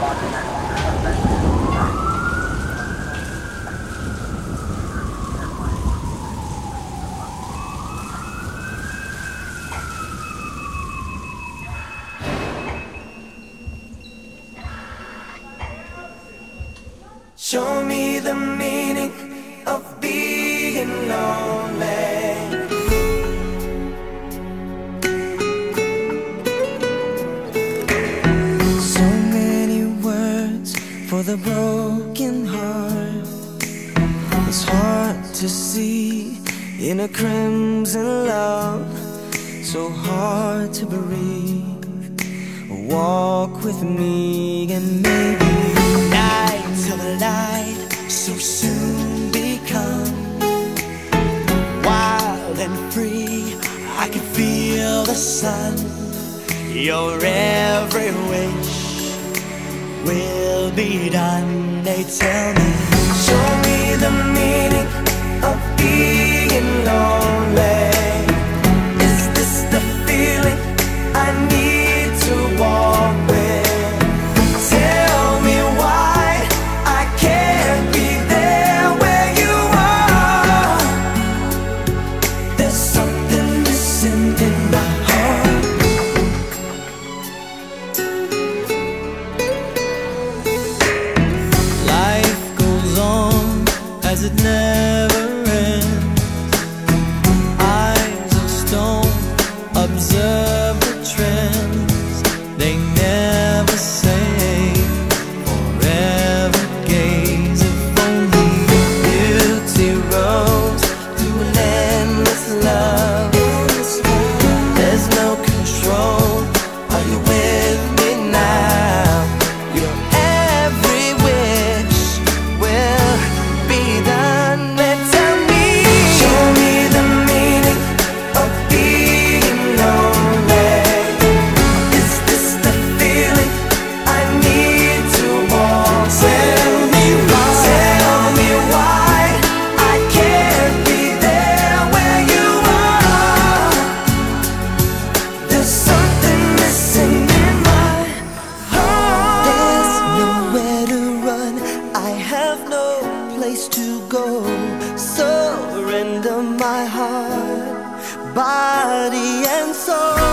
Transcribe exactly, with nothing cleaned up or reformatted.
Show me the meaning of being lonely. So many words for the broken heart. It's hard to see in a crimson love, so hard to breathe. Walk with me and maybe night till the light so soon become wild and free. I can feel the sun. Your every wish will be done. They tell me, show me the meaning of being lonely. Is this the feeling I need to walk with? Tell me why I can't be there where you are. There's something missing in my heart. Life goes on as it never ends. Eyes of stone observe the trends. They never say forever gaze. If only beauty rose through an endless love. There's no control. Are you with me now? Your every wish will be done. And tell me, show me the meaning of being lonely. Is this the feeling I need to walk? Tell me why, tell me why I can't be there where you are. There's something missing in my heart. There's nowhere to run. I have no place to go. Surrender my heart, body and soul.